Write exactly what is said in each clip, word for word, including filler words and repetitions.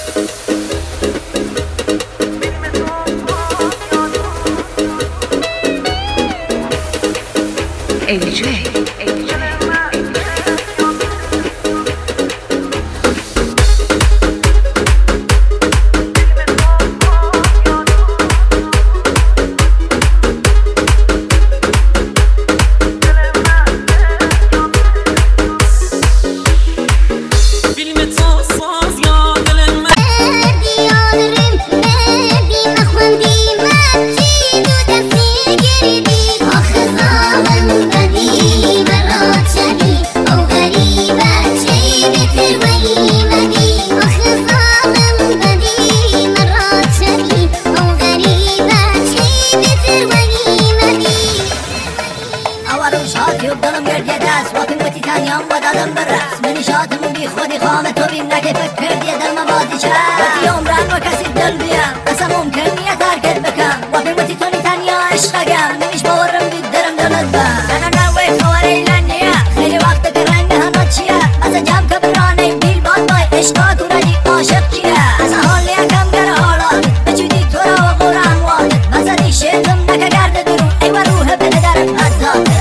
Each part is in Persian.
A J. دلم گرد یه دست واقعی بودی تنیام با دادم برس منی شادم بی خودی خامه تو بیم نگه فکر کردی دل مبادی چه بودی عمران و کسی دل بیم اصلا ممکن نیه ترکت بکن واقعی بودی تو نی تنیا عشقگم نمیش باورم بید درم دلت بم انا نوی خوار ایلانیه خیلی وقت که رنگ هنو چیه مثلا جمع کبرانه بیل باد بای عشقا کنادی عاشق کیه اصلا حالی کم گر حالات بچودی تو را و قرآن وادت مثلا دی شیطم نکه گرد درون ای و روح بده درم ازاد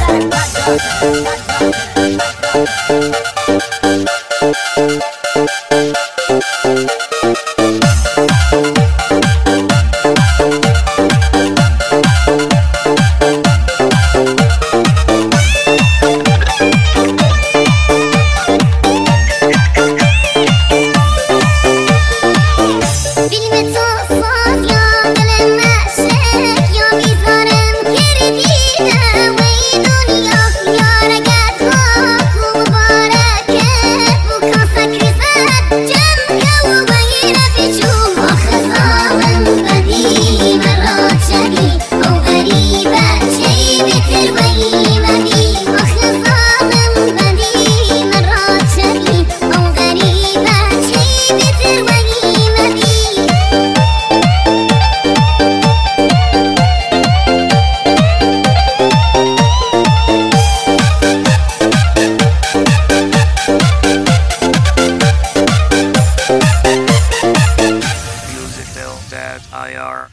I R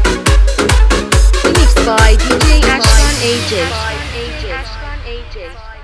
by D J Ashkan A J.